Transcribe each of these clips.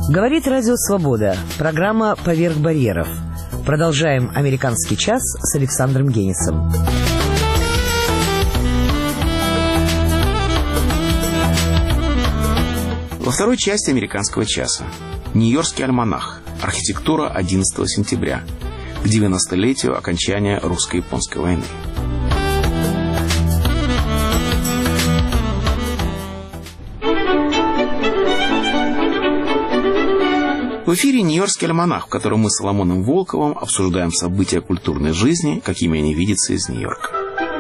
Говорит Радио Свобода. Программа «Поверх барьеров». Продолжаем «Американский час» с Александром Генисом. Во второй части «Американского часа» Нью-Йоркский альманах. Архитектура 11 сентября. К 90-летию окончания русско-японской войны. В эфире «Нью-Йоркский альманах», в котором мы с Соломоном Волковым обсуждаем события культурной жизни, какими они видятся из Нью-Йорка.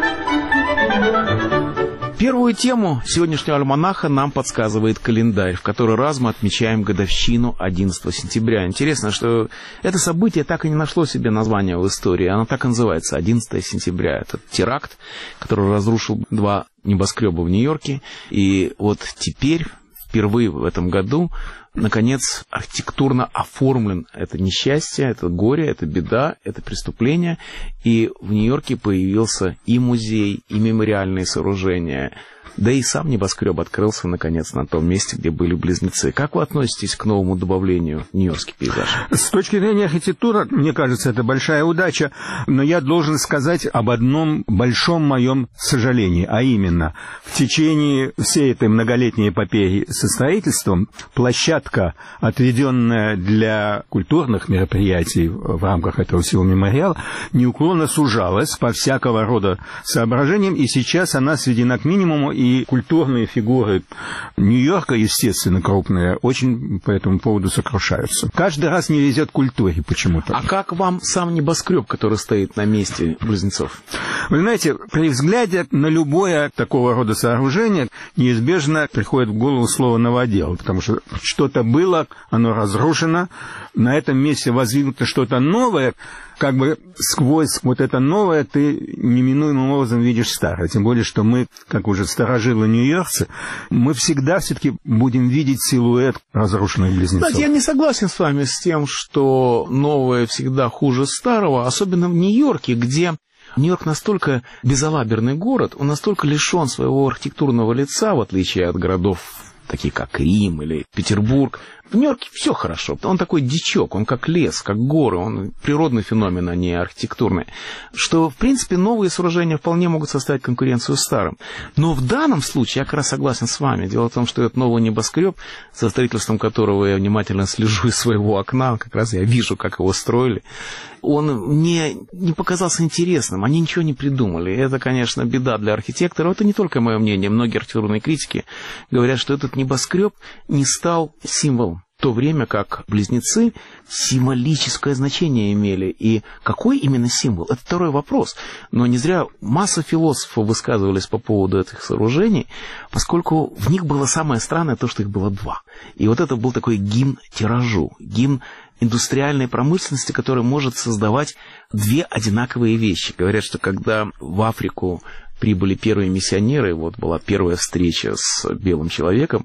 Первую тему сегодняшнего альманаха нам подсказывает календарь, в который раз мы отмечаем годовщину 11 сентября. Интересно, что это событие так и не нашло себе названия в истории. Оно так и называется, 11 сентября. Это теракт, который разрушил 2 небоскреба в Нью-Йорке. И вот теперь, впервые в этом году, наконец, архитектурно оформлен это несчастье, это горе, это беда, это преступление. И в Нью-Йорке появился и музей, и мемориальные сооружения. Да и сам небоскреб открылся, наконец, на том месте, где были близнецы. Как вы относитесь к новому добавлению в нью-йоркский пейзаж? С точки зрения архитектуры, мне кажется, это большая удача. Но я должен сказать об одном большом моем сожалении. А именно, в течение всей этой многолетней эпопеи со строительством площадка, отведенная для культурных мероприятий в рамках этого всего мемориала, неуклонно сужалась по всякого рода соображениям. И сейчас она сведена к минимуму. И культурные фигуры Нью-Йорка, естественно, крупные, очень по этому поводу сокрушаются. Каждый раз не везет культуре почему-то. А как вам сам небоскреб, который стоит на месте близнецов? Вы знаете, при взгляде на любое такого рода сооружение неизбежно приходит в голову слово «новодел», потому что что-то было, оно разрушено, на этом месте воздвигнуто что-то новое, как бы сквозь вот это новое ты неминуемым образом видишь старое. Тем более, что мы, как уже старожилы нью-йоркцы, мы всегда все-таки будем видеть силуэт разрушенных близнецов. Знаете, я не согласен с вами с тем, что новое всегда хуже старого, особенно в Нью-Йорке, где Нью-Йорк настолько безалаберный город, он настолько лишен своего архитектурного лица, в отличие от городов, таких как Рим или Петербург. В Нью-Йорке все хорошо. Он такой дичок, он как лес, как горы, он природный феномен, а не архитектурный. Что, в принципе, новые сооружения вполне могут составить конкуренцию старым. Но в данном случае я как раз согласен с вами. Дело в том, что этот новый небоскреб, со строительством которого я внимательно слежу из своего окна, как раз я вижу, как его строили, он мне не показался интересным. Они ничего не придумали. Это, конечно, беда для архитекторов. Это не только мое мнение. Многие архитектурные критики говорят, что этот небоскреб не стал символом. В то время как близнецы символическое значение имели. И какой именно символ? Это второй вопрос. Но не зря масса философов высказывались по поводу этих сооружений, поскольку в них было самое странное то, что их было 2. И вот это был такой гимн тиражу, гимн индустриальной промышленности, который может создавать 2 одинаковые вещи. Говорят, что когда в Африку прибыли первые миссионеры, вот была первая встреча с белым человеком,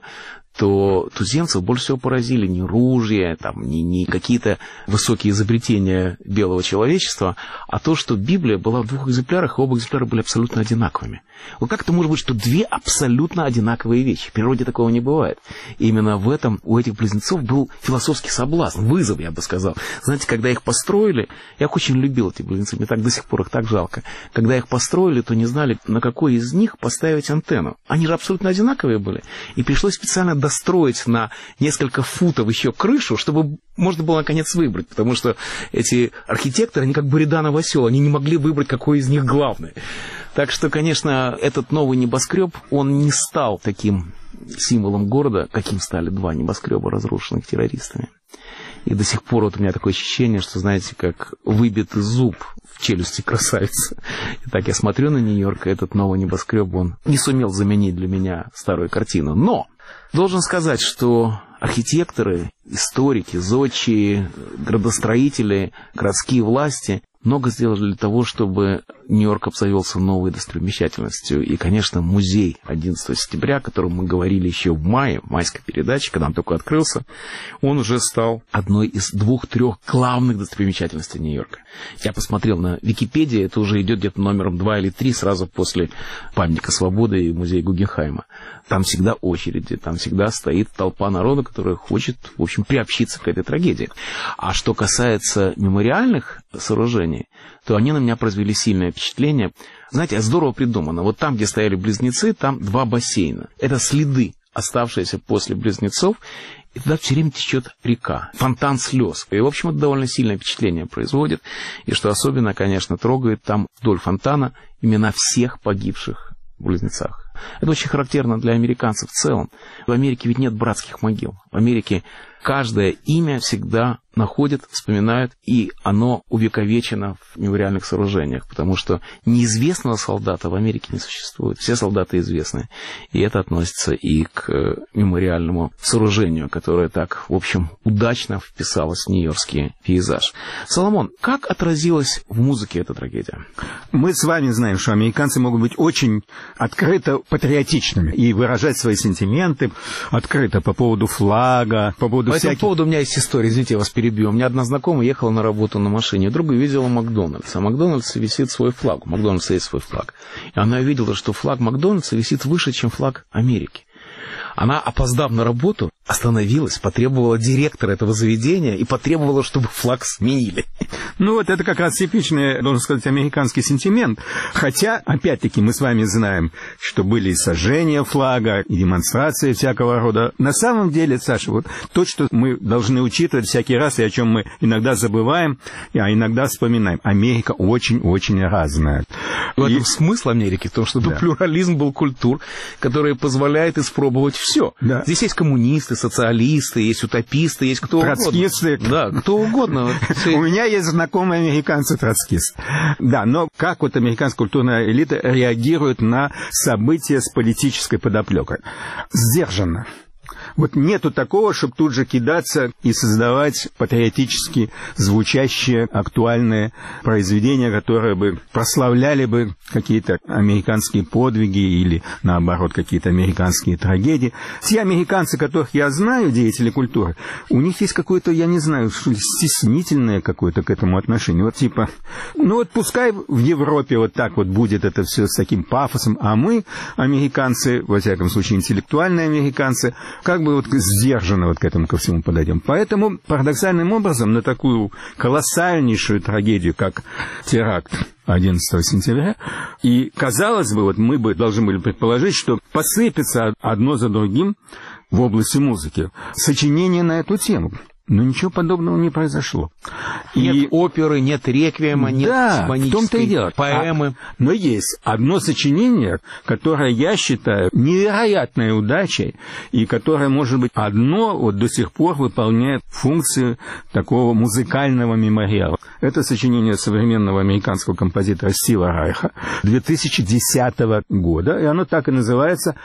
то туземцев больше всего поразили не ружья, не какие-то высокие изобретения белого человечества, а то, что Библия была в 2 экземплярах, и оба экземпляра были абсолютно одинаковыми. Вот как это может быть, что 2 абсолютно одинаковые вещи? В природе такого не бывает. И именно в этом у этих близнецов был философский соблазн, вызов, я бы сказал. Знаете, когда их построили, я их очень любил, эти близнецы, мне так до сих пор их так жалко. Когда их построили, то не знали, на какой из них поставить антенну. Они же абсолютно одинаковые были. И пришлось специально достроить на несколько футов еще крышу, чтобы можно было наконец выбрать, потому что эти архитекторы, они как Буриданов осел, они не могли выбрать, какой из них главный. Так что, конечно, этот новый небоскреб, он не стал таким символом города, каким стали 2 небоскреба, разрушенных террористами. И до сих пор вот у меня такое ощущение, что, знаете, как выбитый зуб в челюсти красавицы. Итак, я смотрю на Нью-Йорк, и этот новый небоскреб, он не сумел заменить для меня старую картину. Но должен сказать, что архитекторы, историки, зодчие, градостроители, городские власти много сделали для того, чтобы Нью-Йорк обзавелся новой достопримечательностью. И, конечно, музей 11 сентября, о котором мы говорили еще в мае, в майской передаче, когда он только открылся, он уже стал одной из 2-3 главных достопримечательностей Нью-Йорка. Я посмотрел на Википедии, это уже идет где-то номером 2 или 3, сразу после памятника свободы и музея Гугенхайма. Там всегда очереди, там всегда стоит толпа народа, которая хочет, в общем, приобщиться к этой трагедии. А что касается мемориальных сооружений, то они на меня произвели сильное впечатление. Знаете, здорово придумано. Вот там, где стояли близнецы, там 2 бассейна. Это следы, оставшиеся после близнецов, и туда все время течет река, фонтан слез. И, в общем, это довольно сильное впечатление производит. И что особенно, конечно, трогает, там вдоль фонтана имена всех погибших в близнецах. Это очень характерно для американцев в целом. В Америке ведь нет братских могил. В Америке каждое имя всегда находят, вспоминают, и оно увековечено в мемориальных сооружениях, потому что неизвестного солдата в Америке не существует. Все солдаты известны. И это относится и к мемориальному сооружению, которое так, в общем, удачно вписалось в нью-йоркский пейзаж. Соломон, как отразилась в музыке эта трагедия? Мы с вами знаем, что американцы могут быть очень открыто патриотичными и выражать свои сентименты открыто по поводу флага, по поводу всяких... По этому поводу у меня есть история, извините, я вас перебью. У меня одна знакомая ехала на работу на машине, вдруг увидела Макдональдс. А в Макдональдсе висит свой флаг. У Макдональдса есть свой флаг. И она увидела, что флаг Макдональдса висит выше, чем флаг Америки. Она, опоздав на работу, остановилась, потребовала директора этого заведения и потребовала, чтобы флаг сменили. Ну вот это как раз типичный, должен сказать, американский сентимент. Хотя, опять-таки, мы с вами знаем, что были и сожжения флага, и демонстрации всякого рода. На самом деле, Саша, вот то, что мы должны учитывать всякий раз, и о чем мы иногда забываем, а иногда вспоминаем. Америка очень-очень разная. В этом смысл Америки, в том, что плюрализм был культур, который позволяет испробовать все. Да. Здесь есть коммунисты, социалисты, есть утописты, есть кто троцкисты. Угодно. Да, кто угодно. У меня есть знакомые американцы-троцкисты. Да, но как вот американская культурная элита реагирует на события с политической подоплекой? Сдержанно. Вот нету такого, чтобы тут же кидаться и создавать патриотически звучащие, актуальные произведения, которые бы прославляли бы какие-то американские подвиги или, наоборот, какие-то американские трагедии. Те американцы, которых я знаю, деятели культуры, у них есть какое-то, я не знаю, стеснительное какое-то к этому отношение. Вот типа, ну вот пускай в Европе вот так вот будет это все с таким пафосом, а мы, американцы, во всяком случае, интеллектуальные американцы, как бы вот сдержанно вот к этому ко всему подойдем. Поэтому парадоксальным образом на такую колоссальнейшую трагедию, как теракт 11 сентября, и, казалось бы, вот мы бы должны были предположить, что посыпется одно за другим в области музыки сочинения на эту тему. Но ничего подобного не произошло. Нет оперы, нет реквиема, нет симфонической поэмы. Но есть одно сочинение, которое я считаю невероятной удачей, и которое, может быть, одно вот до сих пор выполняет функцию такого музыкального мемориала. Это сочинение современного американского композитора Стива Райха 2010 года, и оно так и называется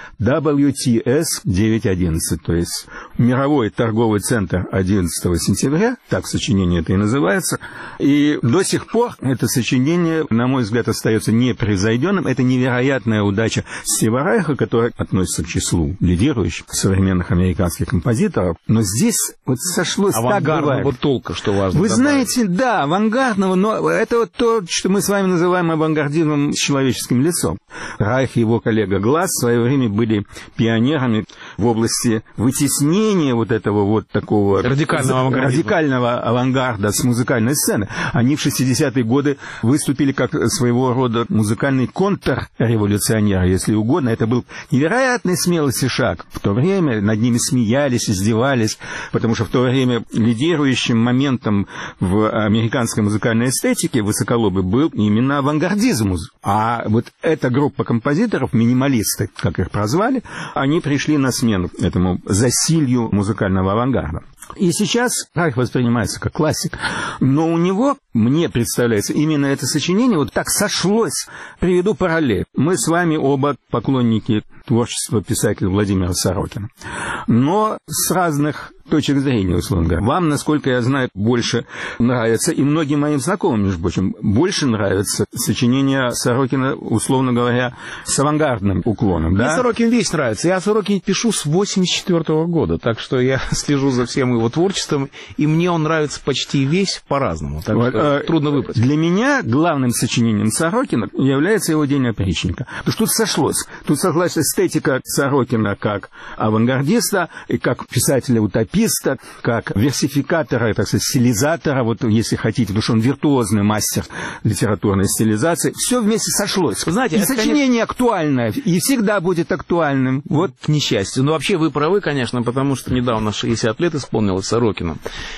WTS 911, то есть Мировой торговый центр 11 сентября, так сочинение это и называется, и до сих пор это сочинение, на мой взгляд, остается непревзойденным. Это невероятная удача Стива Райха, который относится к числу лидирующих современных американских композиторов, но здесь вот сошлось так бывает. Авангардного толка, что важно. Вы знаете, да, авангардного, но это вот то, что мы с вами называем авангардизмом с человеческим лицом. Райх и его коллега Гласс в свое время были пионерами в области вытеснения вот этого вот такого радикального авангарда с музыкальной сцены. Они в 60-е годы выступили как своего рода музыкальный контрреволюционер, если угодно. Это был невероятной смелости шаг. В то время над ними смеялись, издевались, потому что в то время лидирующим моментом в американской музыкальной эстетике высоколобый был именно авангардизм. А вот эта группа композиторов, минималисты, как их прозвали, они пришли на смену этому засилью музыкального авангарда. И сейчас Райх воспринимается как классик, но у него, мне представляется, именно это сочинение вот так сошлось. Приведу параллель. Мы с вами оба поклонники творчества писателя Владимира Сорокина, но с разных точек зрения, условно говоря. Вам, насколько я знаю, больше нравится, и многим моим знакомым, между прочим, больше нравится сочинение Сорокина, условно говоря, с авангардным уклоном. Мне да? Сорокин весь нравится. Я о Сорокине пишу с 1984 года, так что я слежу за всем его творчеством, и мне он нравится почти весь по-разному. Так Вот, что трудно выбрать. Для меня главным сочинением Сорокина является его «День опричника». Потому что тут сошлось. Тут сошлась эстетика Сорокина как авангардиста, и как писателя-утописта, как версификатора, так сказать, стилизатора, вот если хотите, потому что он виртуозный мастер литературной стилизации. Все вместе сошлось. Знаете, и это, сочинение актуальное, и всегда будет актуальным. Вот к несчастью. Но вообще вы правы, конечно, потому что недавно 60 лет исполнилось Сорокину.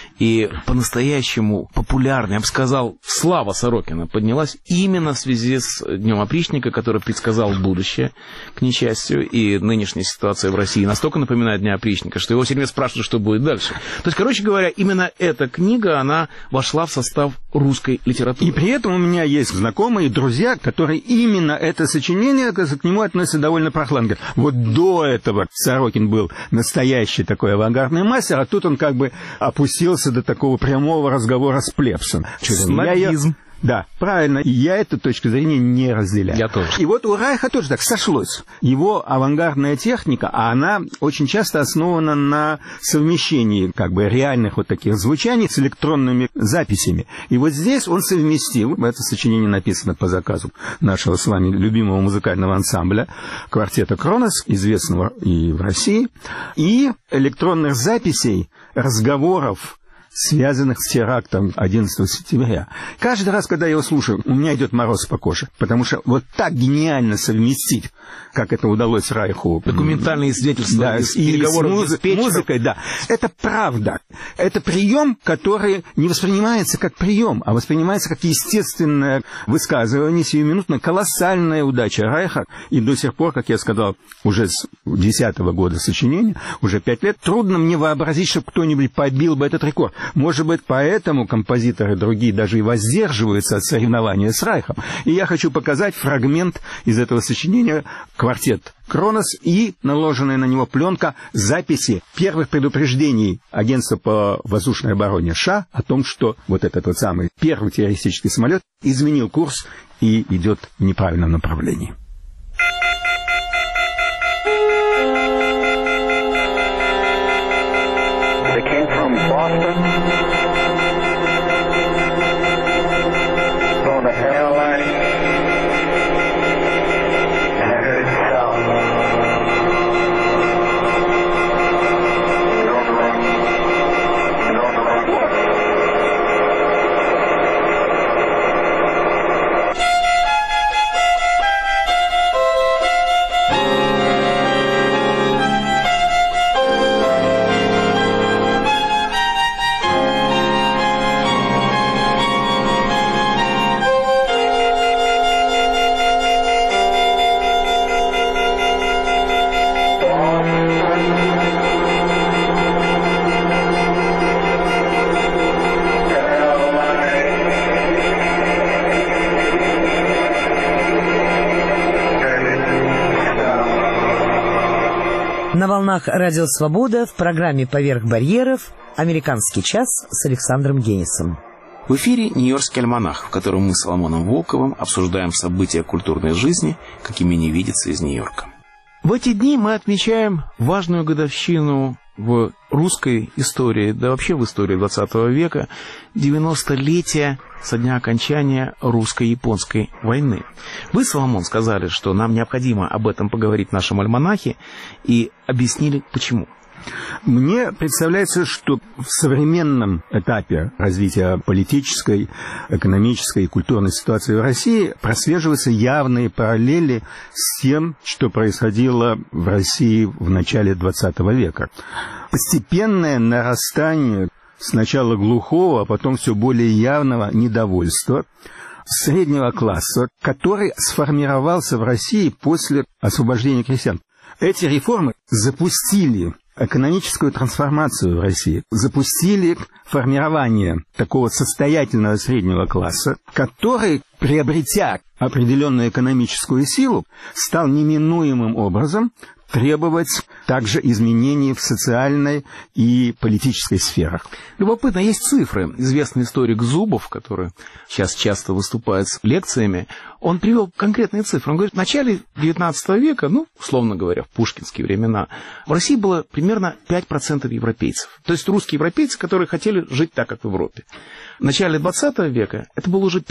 И по-настоящему популярно, я бы сказал, слава Сорокина поднялась именно в связи с Днем опричника, который предсказал будущее, к несчастью. И нынешняя ситуация в России настолько напоминает Дня опричника, что его все время спрашивают, что будет дальше. То есть, короче говоря, именно эта книга, она вошла в состав русской литературы. И при этом у меня есть знакомые, друзья, которые именно это сочинение, к нему относятся довольно прохладно. Вот до этого Сорокин был настоящий такой авангардный мастер, а тут он как бы опустился до такого прямого разговора с плебсом. Снобизм. Да, правильно. И я эту точку зрения не разделяю. Я тоже. И вот у Райха тоже так сошлось. Его авангардная техника, а она очень часто основана на совмещении как бы реальных вот таких звучаний с электронными записями. И вот здесь он совместил, это сочинение написано по заказу нашего с вами любимого музыкального ансамбля, квартета «Кронос», известного и в России, и электронных записей разговоров, связанных с терактом 11 сентября. Каждый раз, когда я его слушаю, у меня идет мороз по коже, потому что вот так гениально совместить, как это удалось Райху. Документальные свидетельства, да, из переговоров с музыкой, да. Это правда. Это прием, который не воспринимается как прием, а воспринимается как естественное высказывание, сиюминутная колоссальная удача Райха. И до сих пор, как я сказал, уже с 10-го года сочинения, уже 5 лет, трудно мне вообразить, чтобы кто-нибудь побил бы этот рекорд. Может быть, поэтому композиторы другие даже и воздерживаются от соревнования с Райхом. И я хочу показать фрагмент из этого сочинения «Квартет Кронос» и наложенная на него пленка записи первых предупреждений Агентства по воздушной обороне США о том, что вот этот вот самый первый террористический самолет изменил курс и идет в неправильном направлении. They came from Boston, on the airline, and headed south. На волнах Радио Свобода в программе «Поверх барьеров» «Американский час» с Александром Генисом. В эфире «Нью-Йоркский альманах», в котором мы с Соломоном Волковым обсуждаем события культурной жизни, какими не видится из Нью-Йорка. В эти дни мы отмечаем важную годовщину в русской истории, да вообще в истории 20 века, 90-летие со дня окончания русско-японской войны. Вы, Соломон, сказали, что нам необходимо об этом поговорить в нашем альманахе, и объяснили, почему. Мне представляется, что в современном этапе развития политической, экономической и культурной ситуации в России прослеживаются явные параллели с тем, что происходило в России в начале XX века. Постепенное нарастание сначала глухого, а потом все более явного недовольства среднего класса, который сформировался в России после освобождения крестьян. Эти реформы запустили экономическую трансформацию в России, запустили формирование такого состоятельного среднего класса, который, приобретя определенную экономическую силу, стал неминуемым образом требовать также изменений в социальной и политической сферах. Любопытно, есть цифры. Известный историк Зубов, который сейчас часто выступает с лекциями, он привел конкретные цифры. Он говорит, в начале XIX века, условно говоря, в пушкинские времена, в России было примерно 5% европейцев. То есть русские европейцы, которые хотели жить так, как в Европе. В начале XX века это было уже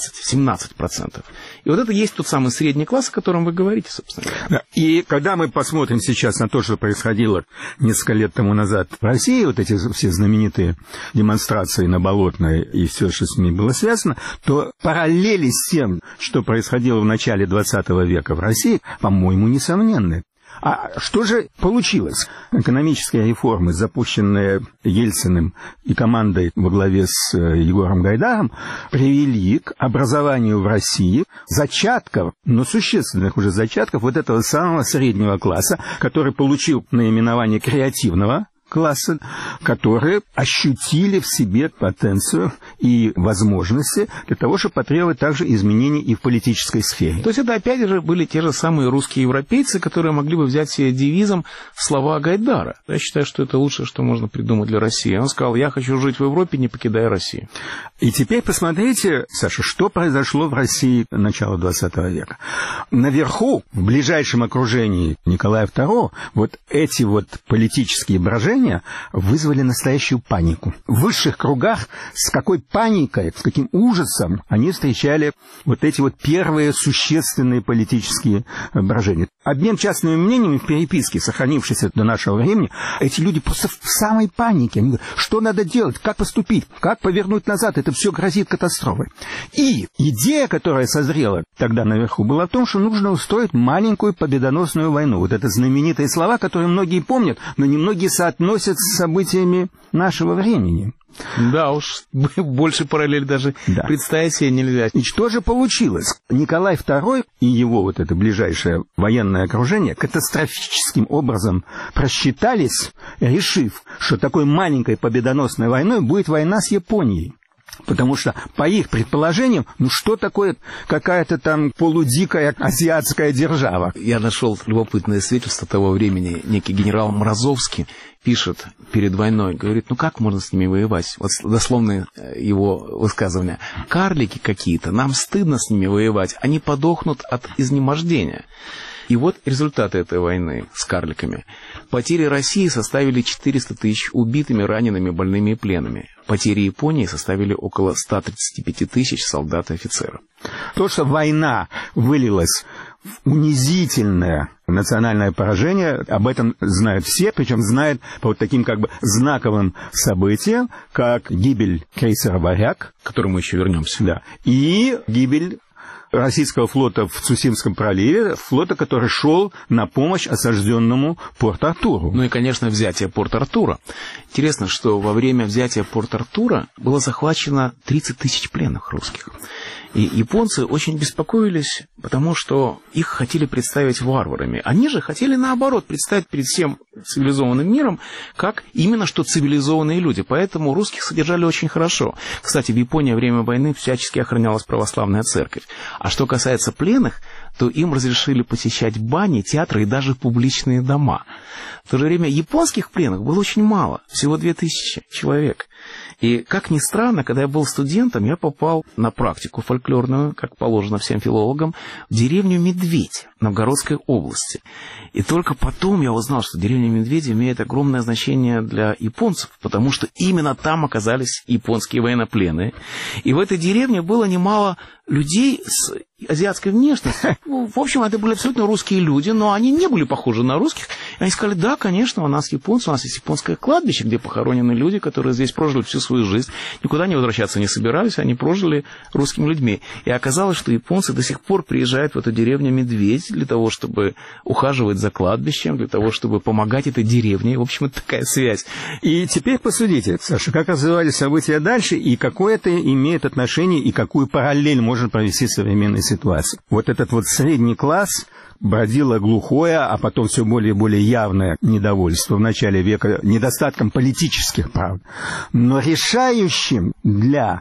15-17%. И вот это есть тот самый средний класс, о котором вы говорите, собственно. Да. И когда мы посмотрим сейчас на то, что происходило несколько лет тому назад в России, вот эти все знаменитые демонстрации на Болотной и все, что с ними было связано, то параллели с тем, что происходило в начале XX века в России, по-моему, несомненны. А что же получилось? Экономические реформы, запущенные Ельциным и командой во главе с Егором Гайдаром, привели к образованию в России зачатков, но существенных уже зачатков вот этого самого среднего класса, который получил наименование креативного класса, которые ощутили в себе потенцию и возможности для того, чтобы потребовать также изменений и в политической сфере. То есть это опять же были те же самые русские европейцы, которые могли бы взять себе девизом слова Гайдара. Я считаю, что это лучшее, что можно придумать для России. Он сказал, я хочу жить в Европе, не покидая Россию. И теперь посмотрите, Саша, что произошло в России начала XX века. Наверху, в ближайшем окружении Николая II, вот эти вот политические брожения вызвали настоящую панику. В высших кругах с какой паникой, с каким ужасом они встречали вот эти вот первые существенные политические брожения. Обмен частными мнениями в переписке, сохранившейся до нашего времени, эти люди просто в самой панике. Они говорят, что надо делать, как поступить, как повернуть назад, это все грозит катастрофой. И идея, которая созрела тогда наверху, была в том, что нужно устроить маленькую победоносную войну. Вот это знаменитые слова, которые многие помнят, но немногие соотносят с событиями нашего времени. Да уж, больше параллель даже представить себе нельзя. И что же получилось? Николай II и его вот это ближайшее военное окружение катастрофическим образом просчитались, решив, что такой маленькой победоносной войной будет война с Японией. Потому что, по их предположениям, что такое какая-то там полудикая азиатская держава? Я нашел любопытное свидетельство того времени. Некий генерал Морозовский пишет перед войной, говорит, как можно с ними воевать? Вот дословные его высказывания. Карлики какие-то, нам стыдно с ними воевать, они подохнут от изнемождения. И вот результаты этой войны с карликами. Потери России составили 400 тысяч убитыми, ранеными, больными и пленными. Потери Японии составили около 135 тысяч солдат и офицеров. То, что война вылилась в унизительное национальное поражение, об этом знают все, причем знают по вот таким знаковым событиям, как гибель крейсера «Варяг», к которому мы еще вернемся, да, и гибель российского флота в Цусимском проливе, флота, который шел на помощь осажденному Порт-Артуру. Ну и, конечно, взятие Порт-Артура. Интересно, что во время взятия Порт-Артура было захвачено 30 тысяч пленных русских. И японцы очень беспокоились, потому что их хотели представить варварами. Они же хотели, наоборот, представить перед всем цивилизованным миром, как именно что цивилизованные люди. Поэтому русских содержали очень хорошо. Кстати, в Японии во время войны всячески охранялась православная церковь. А что касается пленных, то им разрешили посещать бани, театры и даже публичные дома. В то же время японских пленных было очень мало, всего 2000 человек. И, как ни странно, когда я был студентом, я попал на практику фольклорную, как положено всем филологам, в деревню Медведь Новгородской области. И только потом я узнал, что деревня Медведь имеет огромное значение для японцев, потому что именно там оказались японские военнопленные. И в этой деревне было немало людей с азиатской внешностью. В общем, это были абсолютно русские люди, но они не были похожи на русских. И они сказали, да, конечно, у нас японцы, у нас есть японское кладбище, где похоронены люди, которые здесь прожили всю свою жизнь, никуда не возвращаться не собирались, они прожили русскими людьми. И оказалось, что японцы до сих пор приезжают в эту деревню Медведь для того, чтобы ухаживать за кладбищем, для того, чтобы помогать этой деревне. В общем, это такая связь. И теперь посудите, Саша, как развивались события дальше, и какое это имеет отношение, и какую параллель можно провести в современной ситуации. Вот этот вот средний класс бродило глухое, а потом все более и более явное недовольство в начале века недостатком политических прав. Но решающим для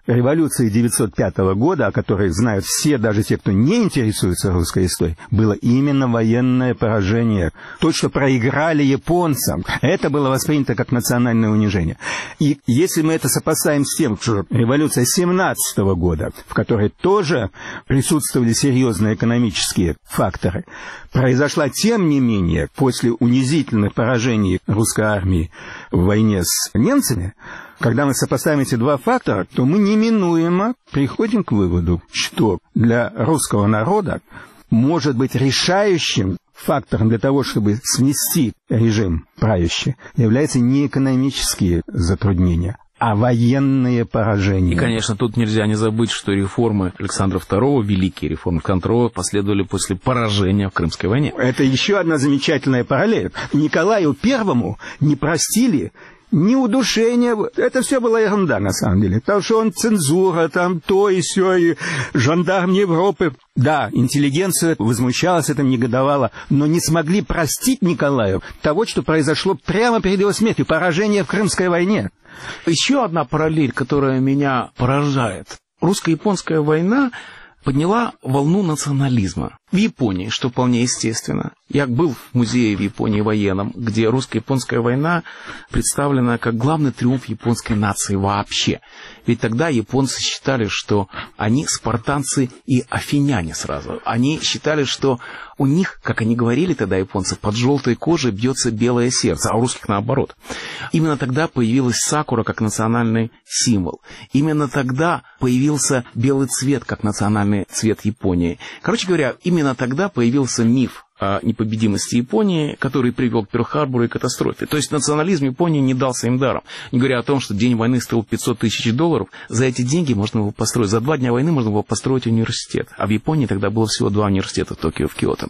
революции 1905 года, о которой знают все, даже те, кто не интересуется русской историей, было именно военное поражение. То, что проиграли японцам, это было воспринято как национальное унижение. И если мы это сопоставим с тем, что революция 1917 года, в которой тоже присутствовали серьезные экономические факторы, произошла, тем не менее, после унизительных поражений русской армии в войне с немцами, когда мы сопоставим эти два фактора, то мы неминуемо приходим к выводу, что для русского народа может быть решающим фактором для того, чтобы смести режим правящий, являются не экономические затруднения, а военные поражения. И, конечно, тут нельзя не забыть, что реформы Александра II, великие реформы Александра II, последовали после поражения в Крымской войне. Это еще одна замечательная параллель. Николаю Первому не простили ни удушения. Это все была ерунда, на самом деле. Потому что он цензура, там то и сё, и жандарм Европы. Да, интеллигенция возмущалась, этим негодовала, но не смогли простить Николаю того, что произошло прямо перед его смертью, поражение в Крымской войне. Еще одна параллель, которая меня поражает. Русско-японская война подняла волну национализма в Японии, что вполне естественно. Я был в музее в Японии военном, где русско-японская война представлена как главный триумф японской нации вообще. Ведь тогда японцы считали, что они спартанцы и афиняне сразу. Они считали, что у них, как они говорили тогда, японцы, под желтой кожей бьется белое сердце, а у русских наоборот. Именно тогда появилась сакура как национальный символ. Именно тогда появился белый цвет как национальный цвет Японии. Короче говоря, именно тогда появился миф о непобедимости Японии, который привел к Пёрл-Харбору и катастрофе. То есть национализм Японии не дался им даром. Не говоря о том, что день войны стоил $500 тысяч, за эти деньги можно было построить, за 2 дня войны можно было построить университет. А в Японии тогда было всего 2 университета в Токио, в Киото.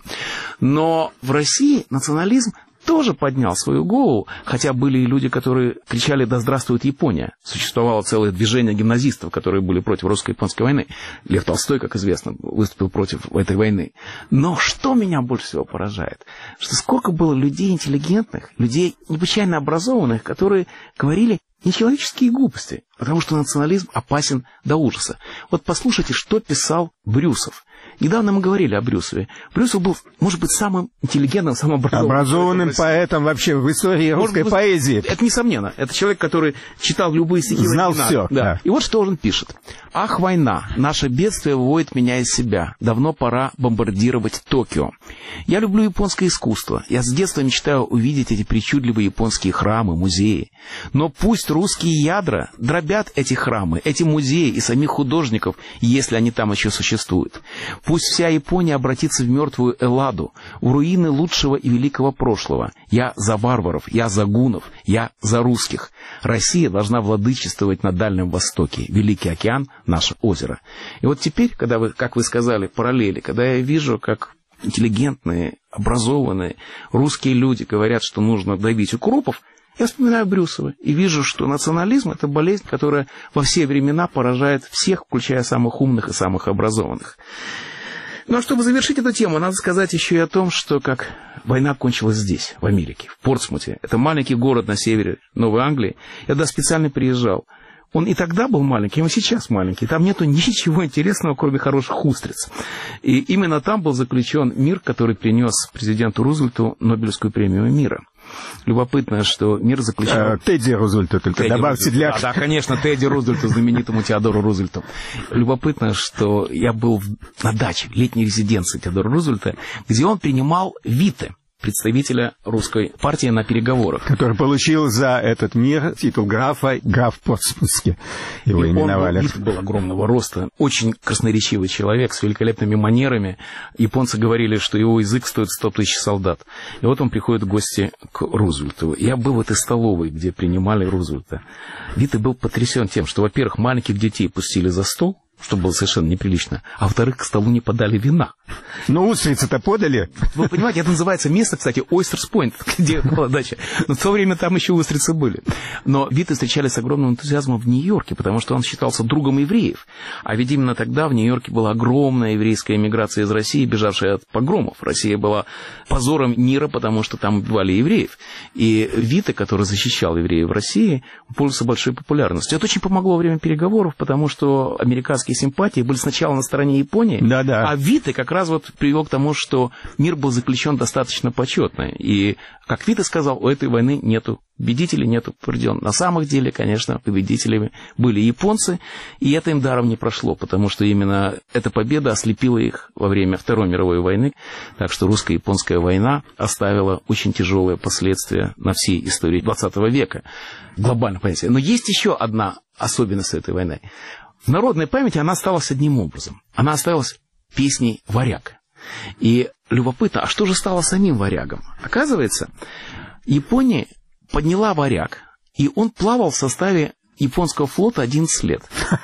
Но в России национализм тоже поднял свою голову, хотя были и люди, которые кричали «Да здравствует Япония!». Существовало целое движение гимназистов, которые были против русско-японской войны. Лев Толстой, как известно, выступил против этой войны. Но что меня больше всего поражает? Что сколько было людей интеллигентных, людей необычайно образованных, которые говорили нечеловеческие глупости, потому что национализм опасен до ужаса. Вот послушайте, что писал Брюсов. Недавно мы говорили о Брюсове. Брюсов был, может быть, самым интеллигентным, самым образованным поэтом вообще в истории русской поэзии. Это несомненно. Это человек, который читал любые стихи. Знал все. Да. И вот что он пишет. «Ах, война, наше бедствие выводит меня из себя. Давно пора бомбардировать Токио. Я люблю японское искусство. Я с детства мечтаю увидеть эти причудливые японские храмы, музеи. Но пусть русские ядра дробят эти храмы, эти музеи и самих художников, если они там еще существуют. Пусть вся Япония обратится в мертвую Элладу, в руины лучшего и великого прошлого. Я за варваров, я за гуннов, я за русских. Россия должна владычествовать на Дальнем Востоке. Великий океан — наше озеро». И вот теперь, когда вы, как вы сказали, параллели, когда я вижу, как интеллигентные, образованные русские люди говорят, что нужно давить укропов, я вспоминаю Брюсова и вижу, что национализм — это болезнь, которая во все времена поражает всех, включая самых умных и самых образованных. Ну а чтобы завершить эту тему, надо сказать еще и о том, что как война кончилась здесь, в Америке, в Портсмуте. Это маленький город на севере Новой Англии. Я туда специально приезжал. Он и тогда был маленький, он сейчас маленький. Там нету ничего интересного, кроме хороших устриц. И именно там был заключен мир, который принес президенту Рузвельту Нобелевскую премию мира. Любопытно, что мир заключен... Тедди Рузвельту, только Тедди добавьте для... Да, конечно, Тедди Рузвельту, знаменитому Теодору Рузвельту. Любопытно, что я был на даче, летней резиденции Теодора Рузвельта, где он принимал Витте, представителя русской партии, на переговорах. Который получил за этот мир титул графа, граф Портсмутский. Его именовали. Он был огромного роста, очень красноречивый человек с великолепными манерами. Японцы говорили, что его язык стоит 100 тысяч солдат. И вот он приходит в гости к Рузвельту. Я был в этой столовой, где принимали Рузвельта. Витте был потрясен тем, что, во-первых, маленьких детей пустили за стол, что было совершенно неприлично, а во-вторых, к столу не подали вина. Но устрицы-то подали. Вы понимаете, это называется место, кстати, Ойстерс Пойнт, где была дача. Но в то время там еще устрицы были. Но Витте встречали с огромным энтузиазмом в Нью-Йорке, потому что он считался другом евреев. А ведь именно тогда в Нью-Йорке была огромная еврейская эмиграция из России, бежавшая от погромов. Россия была позором мира, потому что там убивали евреев. И Витте, который защищал евреев в России, пользовался большой популярностью. Это очень помогло во время переговоров, потому что американские симпатии были сначала на стороне Японии, Да-да. а Витте как раз вот привел к тому, что мир был заключен достаточно почетно. И, как Витте сказал, у этой войны нету победителей, нету побежденных. На самом деле, конечно, победителями были японцы, и это им даром не прошло, потому что именно эта победа ослепила их во время Второй мировой войны. Так что русско-японская война оставила очень тяжелые последствия на всей истории 20 века. Глобально, понимаете. Но есть еще одна особенность этой войны. В народной памяти она осталась одним образом. Она осталась песней «Варяг». И любопытно, а что же стало самим «Варягом»? Оказывается, Япония подняла «Варяг», и он плавал в составе японского флота 11 лет.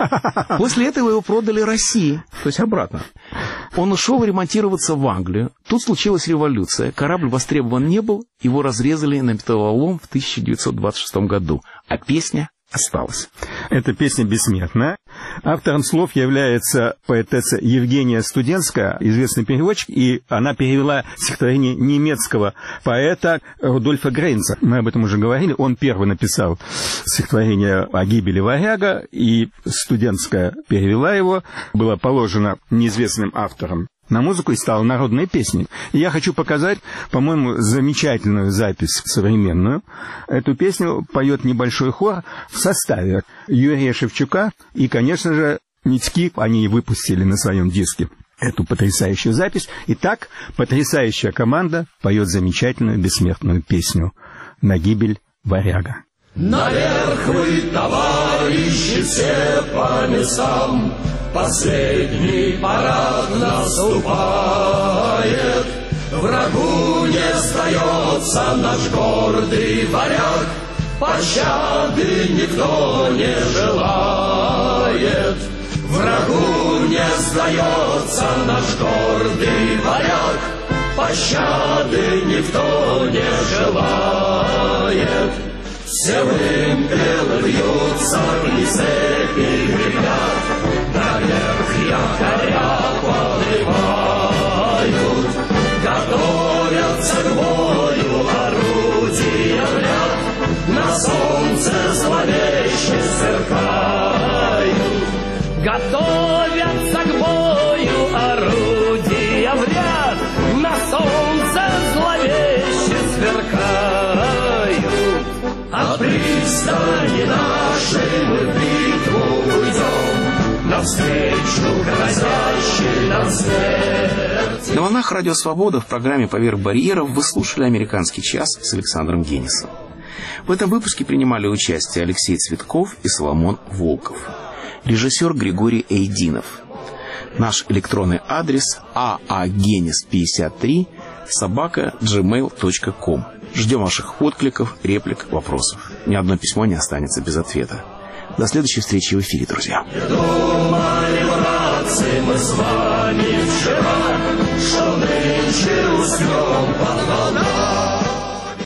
После этого его продали России, то есть обратно. Он ушел ремонтироваться в Англию. Тут случилась революция, корабль востребован не был, его разрезали на металлолом в 1926 году, а песня осталась. Эта песня бессмертная. Автором слов является поэтесса Евгения Студенская, известный переводчик, и она перевела стихотворение немецкого поэта Рудольфа Грейнца. Мы об этом уже говорили. Он первый написал стихотворение о гибели варяга, и Студенская перевела его. Было положено неизвестным автором на музыку и стала народной песней. И я хочу показать, по-моему, замечательную запись современную. Эту песню поет небольшой хор в составе Юрия Шевчука и, конечно же, Митьки. Они выпустили на своем диске эту потрясающую запись. И так потрясающая команда поет замечательную бессмертную песню «На гибель варяга». Наверх вы, товарищи, все по местам, последний парад наступает. Врагу не сдается наш гордый варяг, пощады никто не желает. Врагу не сдается наш гордый варяг, пощады никто не желает. Все вымпелы бьются и цепи гремят, наверх якоря подрывают, готовятся к бою орудия в ряд, на солнце зловеще сверкают. Готовятся к бою орудия в ряд, на солнце зловеще сверкают. От пристани нашей мы в битву уйдем, навстречу грозящей нам смерти. На волнах Радио Свобода в программе «Поверх барьеров» вы слушали «Американский час» с Александром Генисом. В этом выпуске принимали участие Алексей Цветков и Соломон Волков. Режиссер Григорий Эйдинов. Наш электронный адрес aagenis53@gmail.com. Ждем ваших откликов, реплик, вопросов. Ни одно письмо не останется без ответа. До следующей встречи в эфире, друзья. Думали, братцы, мы с вами вчера, что нынче уснем под волнами.